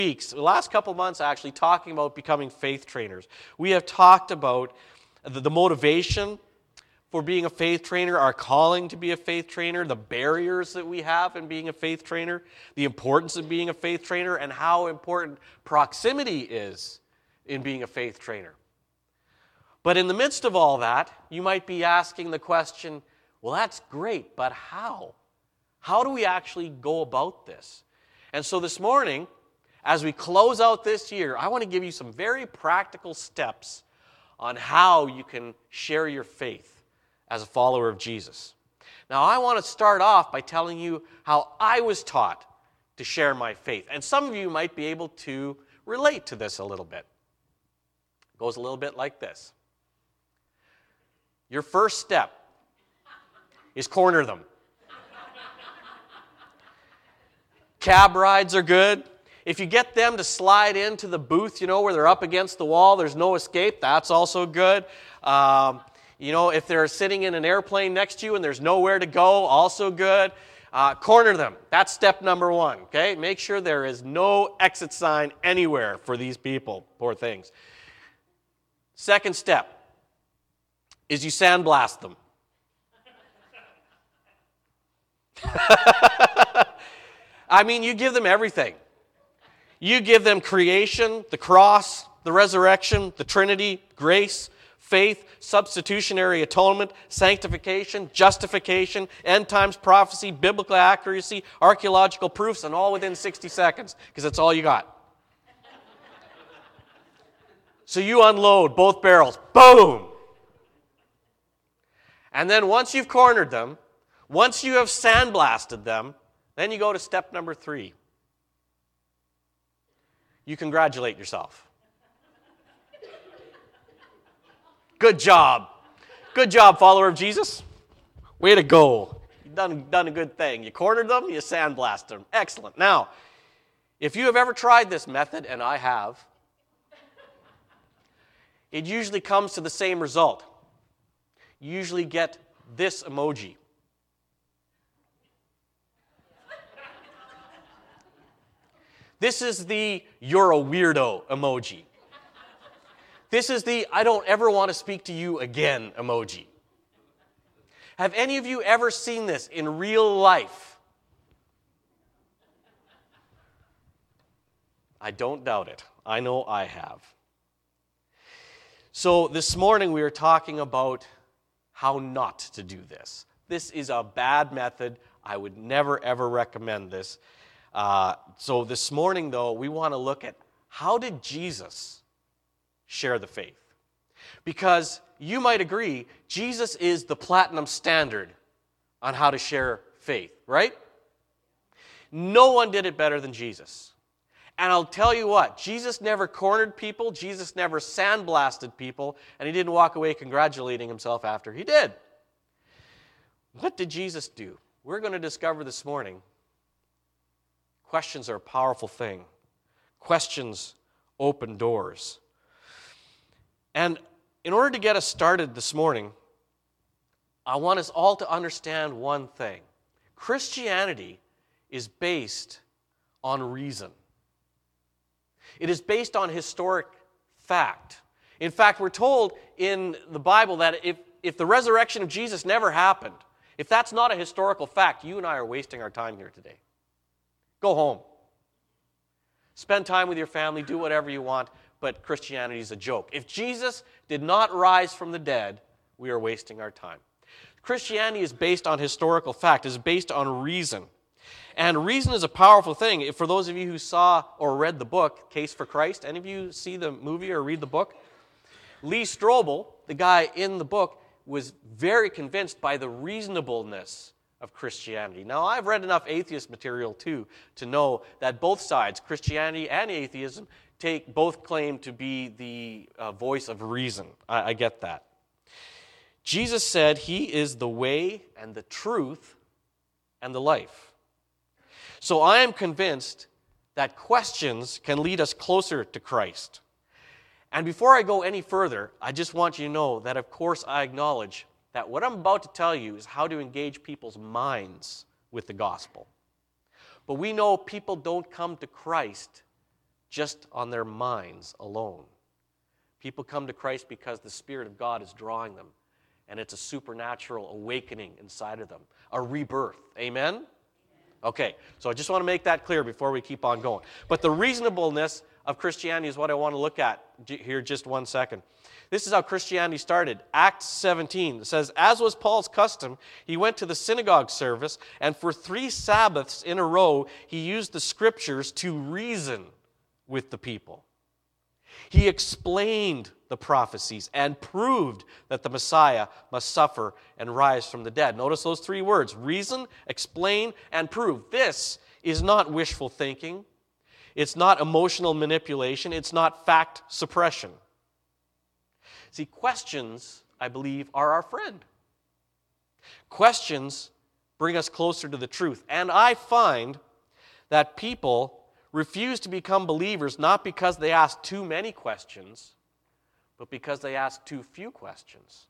weeks, the last couple months actually, talking about becoming faith trainers. We have talked about the motivation for being a faith trainer, our calling to be a faith trainer, the barriers that we have in being a faith trainer, the importance of being a faith trainer, and how important proximity is in being a faith trainer. But in the midst of all that, you might be asking the question, well, that's great, but how? How do we actually go about this? And so this morning, as we close out this year, I want to give you some very practical steps on how you can share your faith as a follower of Jesus. Now, I want to start off by telling you how I was taught to share my faith. And some of you might be able to relate to this a little bit. It goes a little bit like this. Your first step is corner them. Cab rides are good. If you get them to slide into the booth, where they're up against the wall, there's no escape, that's also good. If they're sitting in an airplane next to you and there's nowhere to go, also good. Corner them. That's step number one, okay? Make sure there is no exit sign anywhere for these people, poor things. Second step is you sandblast them. You give them everything. You give them creation, the cross, the resurrection, the Trinity, grace, faith, substitutionary atonement, sanctification, justification, end times prophecy, biblical accuracy, archaeological proofs, and all within 60 seconds, because that's all you got. So you unload both barrels. Boom! And then once you've cornered them, once you have sandblasted them, then you go to step number 3. You congratulate yourself. Good job. Good job, follower of Jesus. Way to go. You've done a good thing. You cornered them, you sandblasted them. Excellent. Now, if you have ever tried this method, and I have, it usually comes to the same result. You usually get this emoji. This is the "you're a weirdo" emoji. This is the "I don't ever want to speak to you again" emoji. Have any of you ever seen this in real life? I don't doubt it. I know I have. So this morning we are talking about how not to do this. This is a bad method. I would never ever recommend this. So this morning, though, we want to look at how did Jesus share the faith? Because you might agree, Jesus is the platinum standard on how to share faith, right? No one did it better than Jesus. And I'll tell you what, Jesus never cornered people, Jesus never sandblasted people, and he didn't walk away congratulating himself after he did. What did Jesus do? We're going to discover this morning. Questions are a powerful thing. Questions open doors. And in order to get us started this morning, I want us all to understand one thing. Christianity is based on reason. It is based on historic fact. In fact, we're told in the Bible that if the resurrection of Jesus never happened, if that's not a historical fact, you and I are wasting our time here today. Go home. Spend time with your family, do whatever you want, but Christianity is a joke. If Jesus did not rise from the dead, we are wasting our time. Christianity is based on historical fact, is based on reason. And reason is a powerful thing. For those of you who saw or read the book, Case for Christ, any of you see the movie or read the book? Lee Strobel, the guy in the book, was very convinced by the reasonableness of Christianity. Now, I've read enough atheist material, too, to know that both sides, Christianity and atheism, both claim to be the voice of reason. I get that. Jesus said he is the way and the truth and the life. So I am convinced that questions can lead us closer to Christ. And before I go any further, I just want you to know that, of course, I acknowledge that what I'm about to tell you is how to engage people's minds with the gospel. But we know people don't come to Christ just on their minds alone. People come to Christ because the Spirit of God is drawing them, and it's a supernatural awakening inside of them, a rebirth. Amen? Okay, so I just want to make that clear before we keep on going. But the reasonableness of Christianity is what I want to look at here just 1 second. This is how Christianity started. Acts 17 says, as was Paul's custom, he went to the synagogue service, and for 3 Sabbaths in a row, he used the scriptures to reason with the people. He explained the prophecies and proved that the Messiah must suffer and rise from the dead. Notice those 3 words: reason, explain, and prove. This is not wishful thinking. It's not emotional manipulation. It's not fact suppression. See, questions, I believe, are our friend. Questions bring us closer to the truth. And I find that people refuse to become believers not because they ask too many questions, but because they ask too few questions.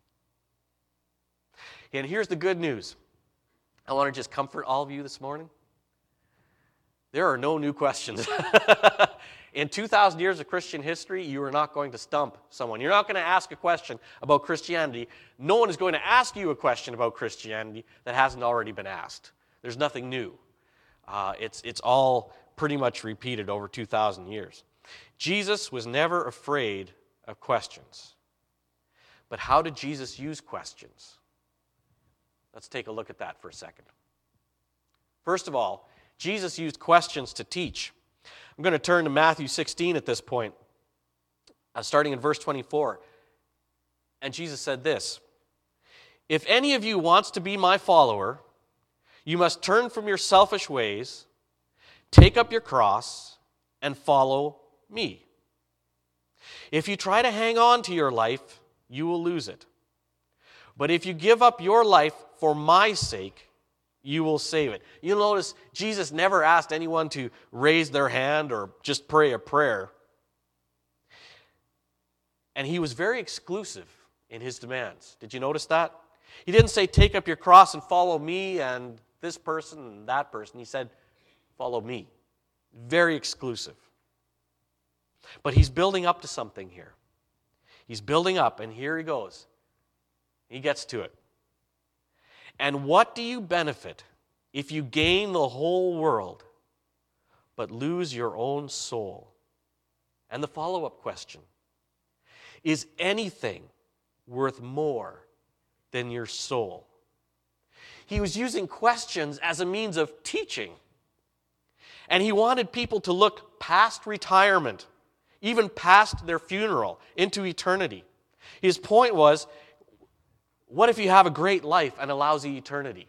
And here's the good news. I want to just comfort all of you this morning. There are no new questions. In 2,000 years of Christian history, you are not going to stump someone. You're not going to ask a question about Christianity. No one is going to ask you a question about Christianity that hasn't already been asked. There's nothing new. It's all pretty much repeated over 2,000 years. Jesus was never afraid of questions. But how did Jesus use questions? Let's take a look at that for a second. First of all, Jesus used questions to teach. I'm going to turn to Matthew 16 at this point, starting in verse 24. And Jesus said this: if any of you wants to be my follower, you must turn from your selfish ways, take up your cross, and follow me. If you try to hang on to your life, you will lose it. But if you give up your life for my sake, you will save it. You'll notice Jesus never asked anyone to raise their hand or just pray a prayer. And he was very exclusive in his demands. Did you notice that? He didn't say, take up your cross and follow me and this person and that person. He said, follow me. Very exclusive. But he's building up to something here. He's building up, and here he goes. He gets to it. And what do you benefit if you gain the whole world but lose your own soul? And the follow-up question: is anything worth more than your soul? He was using questions as a means of teaching. And he wanted people to look past retirement, even past their funeral, into eternity. His point was, what if you have a great life and a lousy eternity?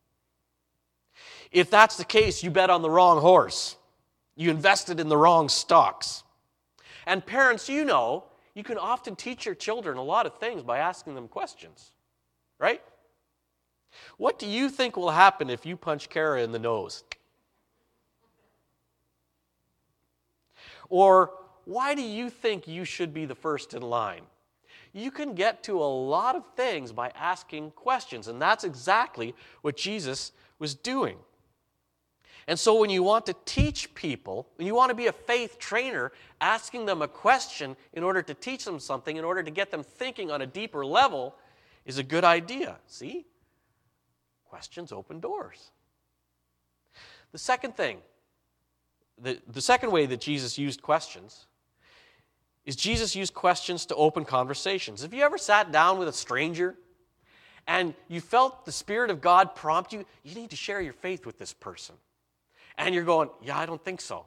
If that's the case, you bet on the wrong horse. You invested in the wrong stocks. And parents, you know, you can often teach your children a lot of things by asking them questions, right? What do you think will happen if you punch Kara in the nose? Or why do you think you should be the first in line? You can get to a lot of things by asking questions, and that's exactly what Jesus was doing. And so when you want to teach people, when you want to be a faith trainer, asking them a question in order to teach them something, in order to get them thinking on a deeper level, is a good idea. See? Questions open doors. The second thing, the second way that Jesus used questions is Jesus used questions to open conversations. Have you ever sat down with a stranger and you felt the Spirit of God prompt you, you need to share your faith with this person? And you're going, yeah, I don't think so.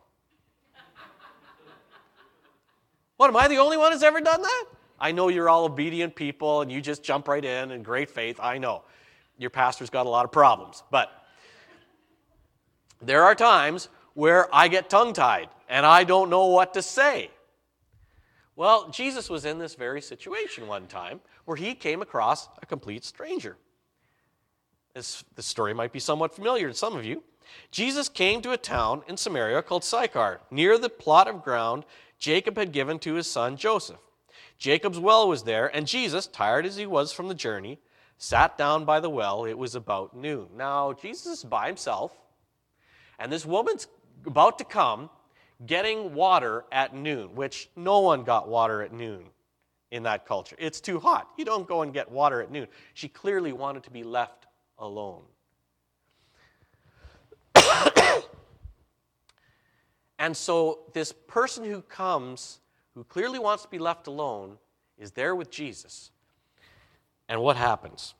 What, am I the only one who's ever done that? I know you're all obedient people and you just jump right in great faith. I know. Your pastor's got a lot of problems. But there are times where I get tongue-tied and I don't know what to say. Well, Jesus was in this very situation one time where he came across a complete stranger. This story might be somewhat familiar to some of you. Jesus came to a town in Samaria called Sychar, near the plot of ground Jacob had given to his son Joseph. Jacob's well was there, and Jesus, tired as he was from the journey, sat down by the well. It was about noon. Now, Jesus is by himself, and this woman's about to come, getting water at noon, which no one got water at noon in that culture. It's too hot. You don't go and get water at noon. She clearly wanted to be left alone. And so this person who comes, who clearly wants to be left alone, is there with Jesus. And what happens?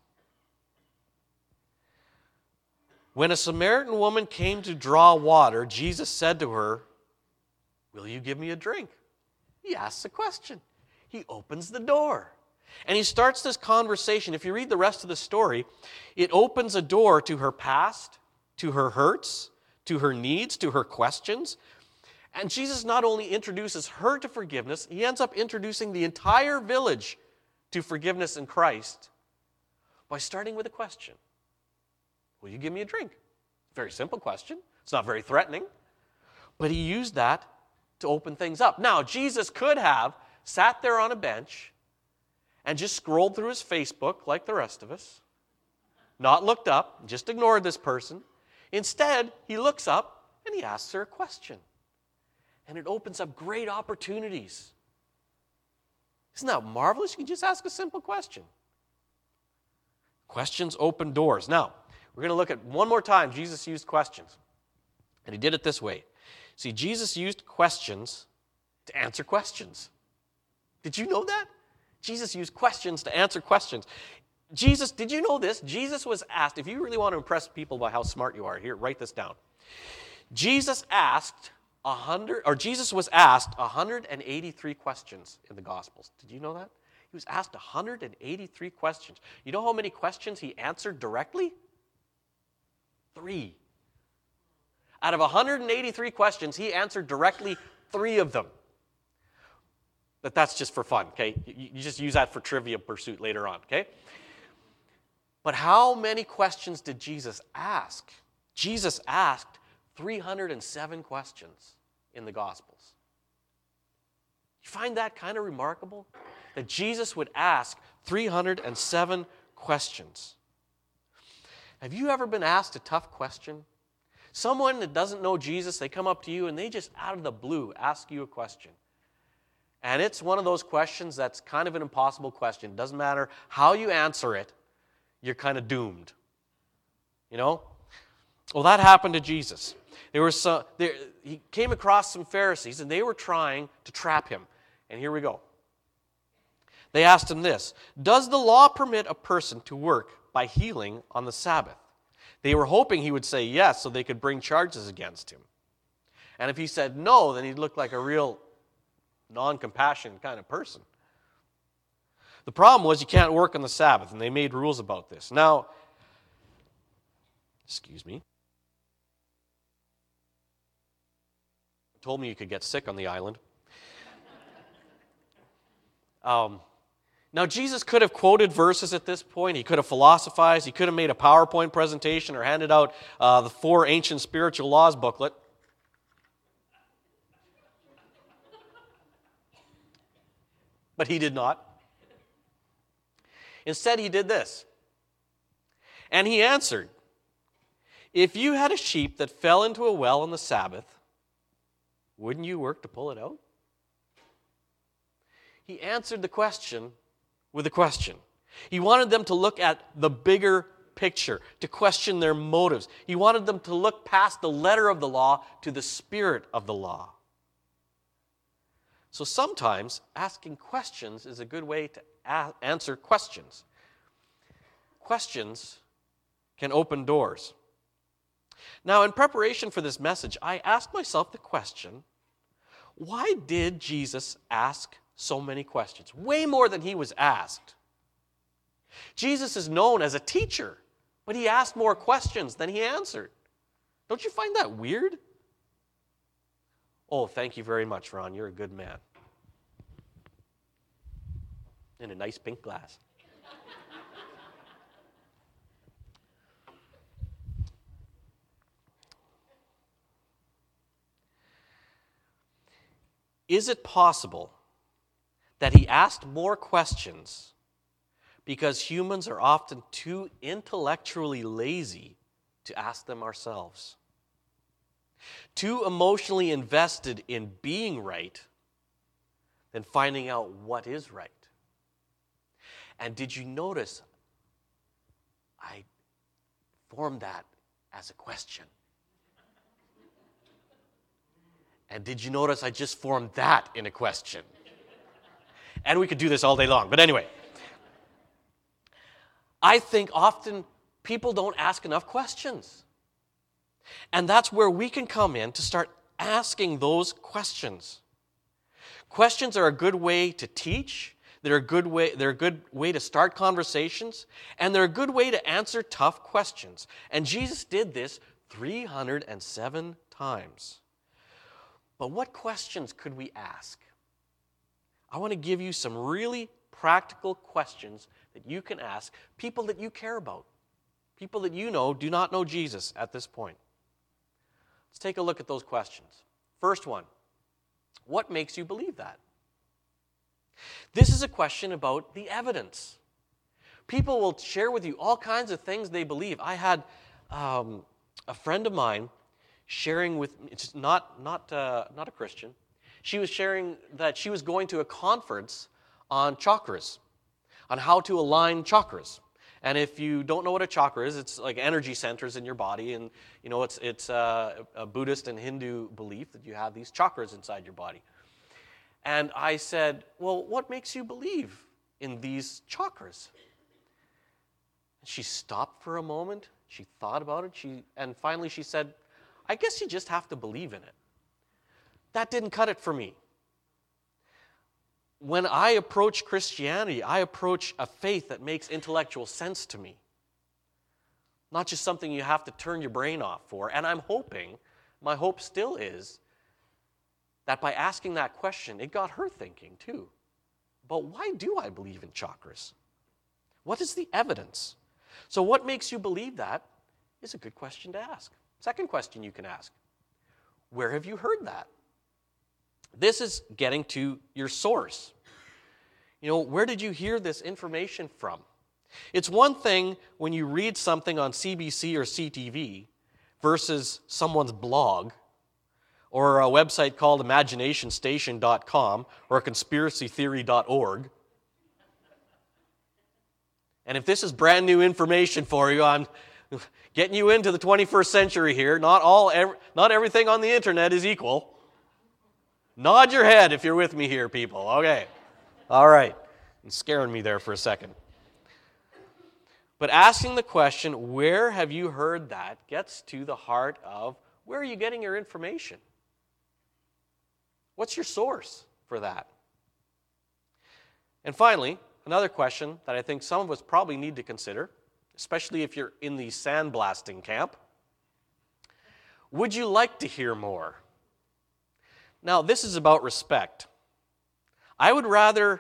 When a Samaritan woman came to draw water, Jesus said to her, "Will you give me a drink?" He asks a question. He opens the door. And he starts this conversation. If you read the rest of the story, it opens a door to her past, to her hurts, to her needs, to her questions. And Jesus not only introduces her to forgiveness, he ends up introducing the entire village to forgiveness in Christ by starting with a question. Will you give me a drink? Very simple question. It's not very threatening. But he used that to open things up. Now, Jesus could have sat there on a bench and just scrolled through his Facebook like the rest of us, not looked up, just ignored this person. Instead, he looks up and he asks her a question. And it opens up great opportunities. Isn't that marvelous? You can just ask a simple question. Questions open doors. Now, we're going to look at one more time Jesus used questions. And he did it this way. See, Jesus used questions to answer questions. Did you know that? Jesus used questions to answer questions. Did you know this? Jesus was asked, if you really want to impress people by how smart you are, here, write this down. Jesus was asked 183 questions in the Gospels. Did you know that? He was asked 183 questions. You know how many questions he answered directly? 3. Out of 183 questions, he answered directly 3 of them. But that's just for fun, okay? You just use that for trivia pursuit later on, okay? But how many questions did Jesus ask? Jesus asked 307 questions in the Gospels. You find that kind of remarkable? That Jesus would ask 307 questions. Have you ever been asked a tough question? Someone that doesn't know Jesus, they come up to you and they just out of the blue ask you a question. And it's one of those questions that's kind of an impossible question. It doesn't matter how you answer it, you're kind of doomed. You know? Well, that happened to Jesus. He came across some Pharisees, and they were trying to trap him. And here we go. They asked him this: "Does the law permit a person to work by healing on the Sabbath?" They were hoping he would say yes so they could bring charges against him. And if he said no, then he'd look like a real non-compassionate kind of person. The problem was you can't work on the Sabbath, and they made rules about this. Now, excuse me. Told me you could get sick on the island. Now, Jesus could have quoted verses at this point. He could have philosophized. He could have made a PowerPoint presentation or handed out the 4 ancient spiritual laws booklet. But he did not. Instead, he did this. And he answered, "If you had a sheep that fell into a well on the Sabbath, wouldn't you work to pull it out?" He answered the question with a question. He wanted them to look at the bigger picture, to question their motives. He wanted them to look past the letter of the law to the spirit of the law. So sometimes asking questions is a good way to answer questions. Questions can open doors. Now, in preparation for this message, I asked myself the question, why did Jesus ask so many questions? Way more than he was asked. Jesus is known as a teacher, but he asked more questions than he answered. Don't you find that weird? Oh, thank you very much, Ron. You're a good man. In a nice pink glass. Is it possible that he asked more questions because humans are often too intellectually lazy to ask them ourselves? too emotionally invested in being right than finding out what is right. And did you notice I formed that as a question? And did you notice I just formed that in a question? And we could do this all day long. But anyway, I think often people don't ask enough questions. And that's where we can come in to start asking those questions. Questions are a good way to teach. They're a good way to start conversations. And they're a good way to answer tough questions. And Jesus did this 307 times. But what questions could we ask? I want to give you some really practical questions that you can ask people that you care about, people that you know do not know Jesus at this point. Let's take a look at those questions. First one, what makes you believe that? This is a question about the evidence. People will share with you all kinds of things they believe. I had a friend of mine sharing with me, it's not a Christian. She was sharing that she was going to a conference on chakras, on how to align chakras. And if you don't know what a chakra is, it's like energy centers in your body, and you know it's a Buddhist and Hindu belief that you have these chakras inside your body. And I said, well, what makes you believe in these chakras? And she stopped for a moment. She thought about it. And finally she said, I guess you just have to believe in it. That didn't cut it for me. When I approach Christianity, I approach a faith that makes intellectual sense to me. Not just something you have to turn your brain off for. And I'm hoping, my hope still is, that by asking that question, it got her thinking too. But why do I believe in chakras? What is the evidence? So what makes you believe that is a good question to ask. Second question you can ask, where have you heard that? This is getting to your source. You know, where did you hear this information from? It's one thing when you read something on CBC or CTV versus someone's blog or a website called imaginationstation.com or conspiracytheory.org. And if this is brand new information for you, I'm getting you into the 21st century here. Not everything on the internet is equal. Nod your head if you're with me here, people. Okay. All right. You're scaring me there for a second. But asking the question, where have you heard that, gets to the heart of where are you getting your information? What's your source for that? And finally, another question that I think some of us probably need to consider, especially if you're in the sandblasting camp. Would you like to hear more? Now, this is about respect. I would rather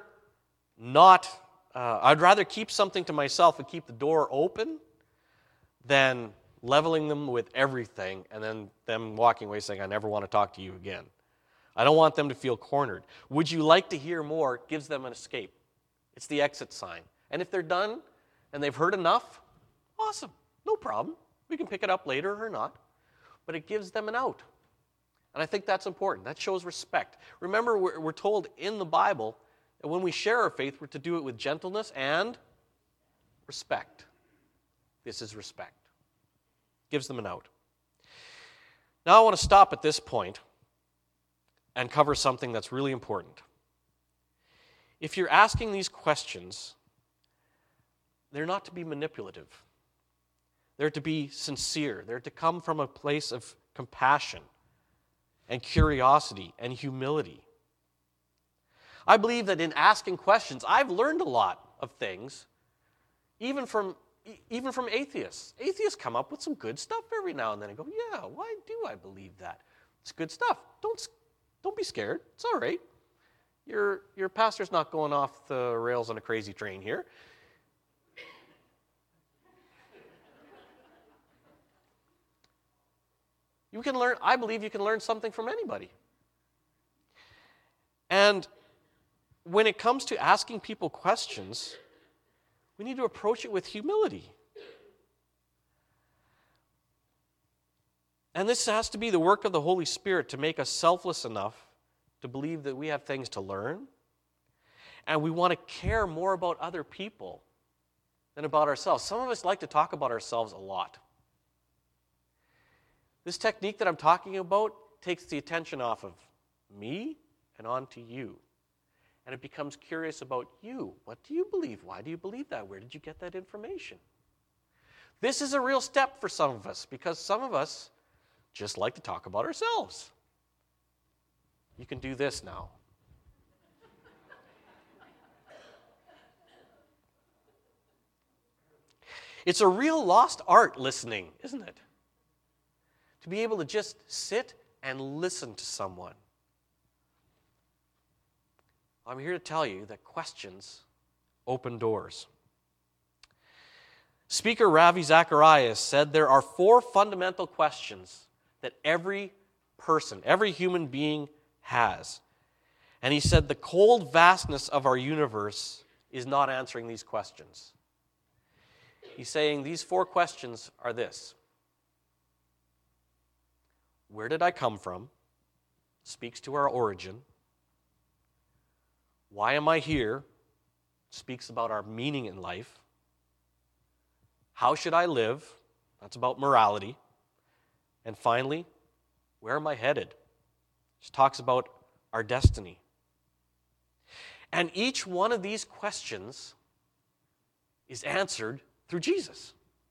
I'd rather keep something to myself and keep the door open than leveling them with everything and then them walking away saying, I never want to talk to you again. I don't want them to feel cornered. Would you like to hear more? Gives them an escape. It's the exit sign. And if they're done and they've heard enough, awesome, no problem. We can pick it up later or not. But it gives them an out. And I think that's important. That shows respect. Remember, we're told in the Bible that when we share our faith, we're to do it with gentleness and respect. This is respect. Gives them an out. Now I want to stop at this point and cover something that's really important. If you're asking these questions, they're not to be manipulative. They're to be sincere. They're to come from a place of compassion and curiosity and humility. I believe that in asking questions, I've learned a lot of things, even from atheists. Atheists come up with some good stuff every now and then and go, yeah, why do I believe that? It's good stuff. Don't be scared. It's all right. Your pastor's not going off the rails on a crazy train here. You can learn, I believe you can learn something from anybody. And when it comes to asking people questions, we need to approach it with humility. And this has to be the work of the Holy Spirit to make us selfless enough to believe that we have things to learn, and we want to care more about other people than about ourselves. Some of us like to talk about ourselves a lot. This technique that I'm talking about takes the attention off of me and onto you. And it becomes curious about you. What do you believe? Why do you believe that? Where did you get that information? This is a real step for some of us because some of us just like to talk about ourselves. You can do this now. It's a real lost art, listening, isn't it? To be able to just sit and listen to someone. I'm here to tell you that questions open doors. Speaker Ravi Zacharias said there are 4 fundamental questions that every person, every human being has. And he said the cold vastness of our universe is not answering these questions. He's saying these 4 questions are this. Where did I come from? Speaks to our origin. Why am I here? Speaks about our meaning in life. How should I live? That's about morality. And finally, where am I headed? Which talks about our destiny. And each one of these questions is answered through Jesus.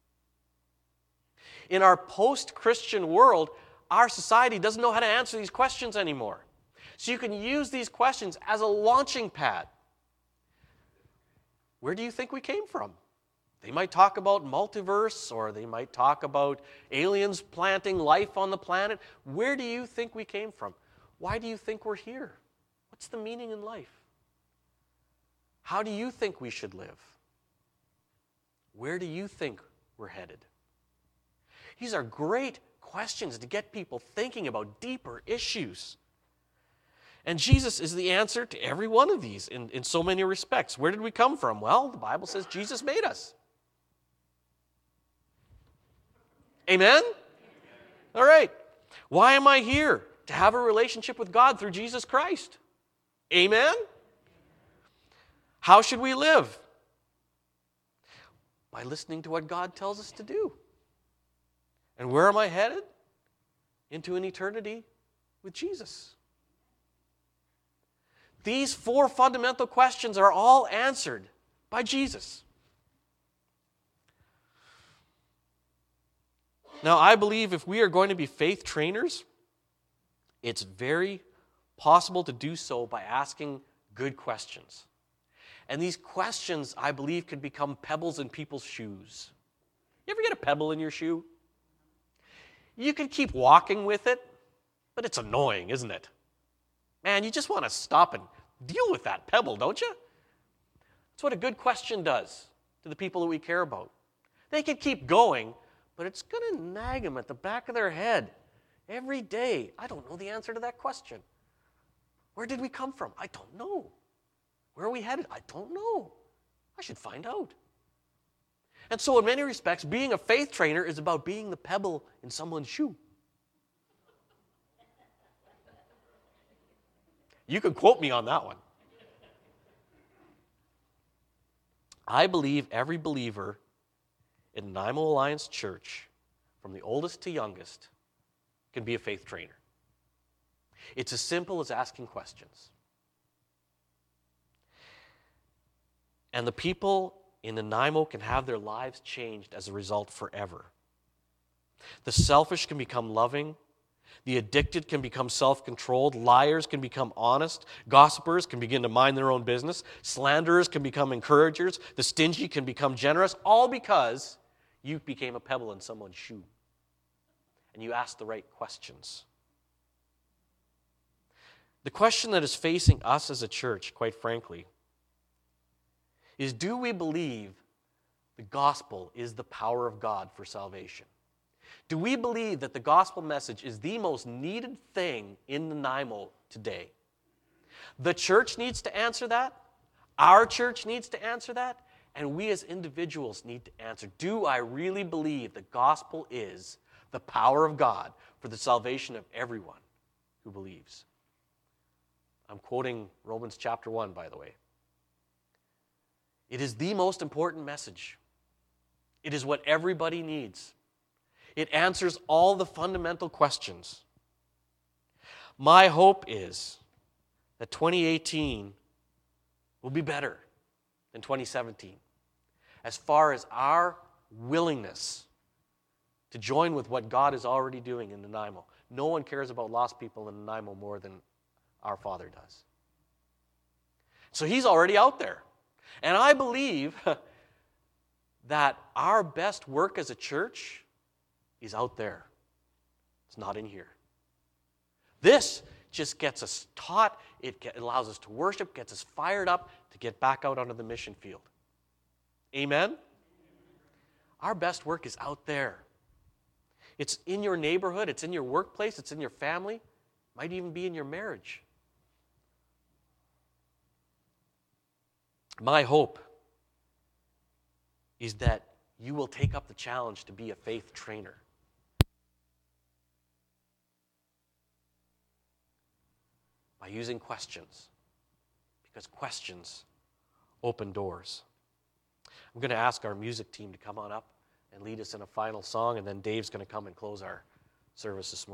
In our post-Christian world, our society doesn't know how to answer these questions anymore. So you can use these questions as a launching pad. Where do you think we came from? They might talk about multiverse, or they might talk about aliens planting life on the planet. Where do you think we came from? Why do you think we're here? What's the meaning in life? How do you think we should live? Where do you think we're headed? These are great questions to get people thinking about deeper issues. And Jesus is the answer to every one of these in so many respects. Where did we come from? Well, the Bible says Jesus made us. Amen? All right. Why am I here? To have a relationship with God through Jesus Christ. Amen? How should we live? By listening to what God tells us to do. And where am I headed? Into an eternity with Jesus. These 4 fundamental questions are all answered by Jesus. Now, I believe if we are going to be faith trainers, it's very possible to do so by asking good questions. And these questions, I believe, can become pebbles in people's shoes. You ever get a pebble in your shoe? You can keep walking with it, but it's annoying, isn't it? Man, you just want to stop and deal with that pebble, don't you? That's what a good question does to the people that we care about. They can keep going, but it's going to nag them at the back of their head every day. I don't know the answer to that question. Where did we come from? I don't know. Where are we headed? I don't know. I should find out. And so in many respects, being a faith trainer is about being the pebble in someone's shoe. You can quote me on that one. I believe every believer in Nanaimo Alliance Church, from the oldest to youngest, can be a faith trainer. It's as simple as asking questions. And the people in Nanaimo can have their lives changed as a result forever. The selfish can become loving. The addicted can become self-controlled. Liars can become honest. Gossipers can begin to mind their own business. Slanderers can become encouragers. The stingy can become generous, all because you became a pebble in someone's shoe. And you asked the right questions. The question that is facing us as a church, quite frankly, is do we believe the gospel is the power of God for salvation? Do we believe that the gospel message is the most needed thing in Nanaimo today? The church needs to answer that. Our church needs to answer that. And we as individuals need to answer, do I really believe the gospel is the power of God for the salvation of everyone who believes. I'm quoting Romans chapter 1, by the way. It is the most important message. It is what everybody needs. It answers all the fundamental questions. My hope is that 2018 will be better than 2017 as far as our willingness to join with what God is already doing in Nanaimo. No one cares about lost people in Nanaimo more than our Father does. So He's already out there. And I believe that our best work as a church is out there. It's not in here. This just gets us taught. It allows us to worship, gets us fired up to get back out onto the mission field. Amen? Our best work is out there. It's in your neighborhood. It's in your workplace. It's in your family. Might even be in your marriage. My hope is that you will take up the challenge to be a faith trainer. By using questions. Because questions open doors. I'm going to ask our music team to come on up and lead us in a final song, and then Dave's going to come and close our service this morning.